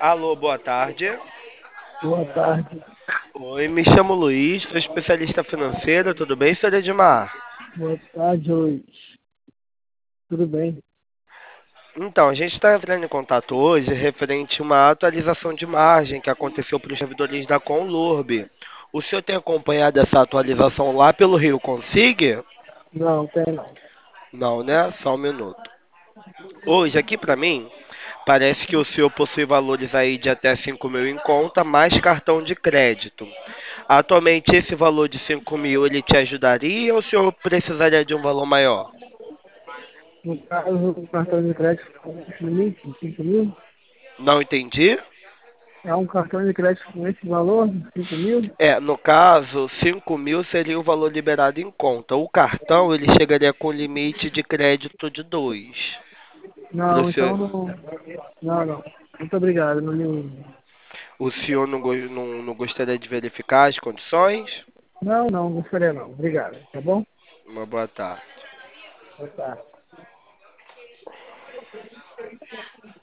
Alô, boa tarde. Boa tarde. Oi, me chamo Luiz, sou especialista financeiro, tudo bem, senhor Edmar? Boa tarde, Luiz. Tudo bem? Então, a gente está entrando em contato hoje referente a uma atualização de margem que aconteceu para os servidores da Conlurb. O senhor tem acompanhado essa atualização lá pelo Rio Consig? Não, tem não. Não, né? Só um minuto. Hoje, aqui para mim, parece que o senhor possui valores aí de até 5 mil em conta, mais cartão de crédito. Atualmente, esse valor de 5 mil, ele te ajudaria ou o senhor precisaria de um valor maior? No caso, o cartão de crédito com esse limite de 5 mil, Não entendi? é um cartão de crédito com esse valor, 5 mil? No caso, 5 mil seria o valor liberado em conta. O cartão, ele chegaria com limite de crédito de 2. Não, então não. Não, não. Muito obrigado, não me. O senhor não gostaria de verificar as condições? Não, não, não gostaria não. Obrigado, tá bom? Uma boa tarde. Boa tarde.